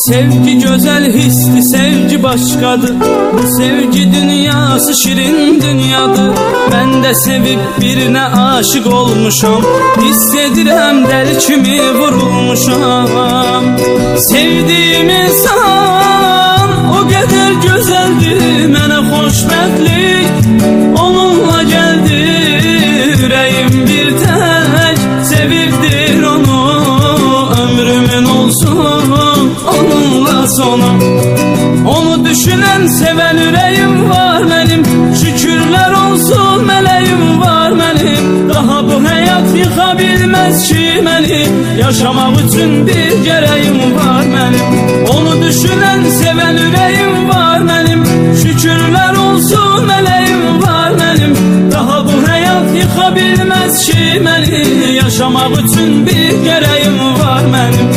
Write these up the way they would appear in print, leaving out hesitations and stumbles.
Sevgi güzel hissi, sevgi başkadır. Bu sevgi dünyası şirin dünyadır. Ben de sevip birine aşık olmuşam. Hissedirəm deli kimi vurulmuşam. Sevdiğim insan o kadar güzeldir. Mənə xoşbəxtlik onunla geldi. Yüreğim bir tek sevibdir onu. Ömrümün olsun onunla sonu. Onu düşünen seven yüreğim var benim. Şükürler olsun meleğim var benim. Daha bu hayat yıkabilmez ki beni. Yaşamak için bir gereğim var benim. Onu düşünen seven yüreğim var benim. Şükürler olsun meleğim var benim. Daha bu hayat yıkabilmez ki beni. Yaşamak için bir gereğim var benim.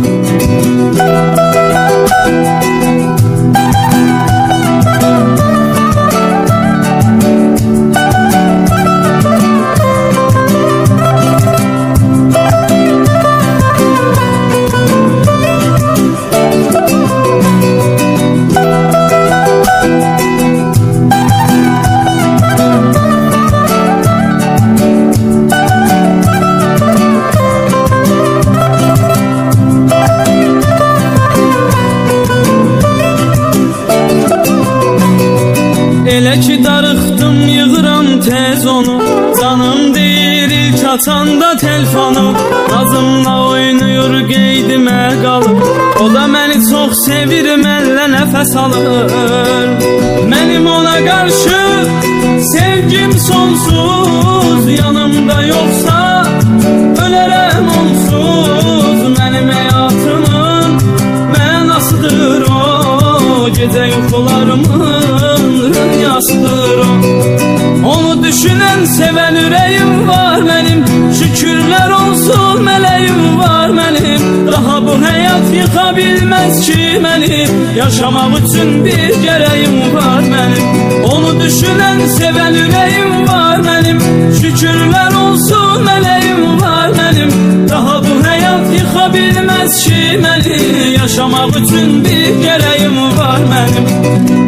Elə ki darıxdım yığıram tez onu. Canım deyir ilk açanda telefonu. Nazımla oynayır qeydimə qalır. O da məni çox sevir, mənlə nəfəs alır. Mənim ona qarşı sevgim sonsuz. Yanımda yoxsa ölərəm onsuz. Mənim həyatımın mənasıdır o. Gecə yuxularımın rüyasıdır o. Onu düşünen seven yüreğim var benim. Şükürler olsun meleğim var benim. Daha bu hayat yıkabilmez ki beni. Yaşamak için bir gereğim var benim. Onu düşünen seven yüreğim var benim. Şükürler olsun meleğim var benim. Daha bu hayat yıkabilmez ki beni. Yaşamak için bir gereğim var benim.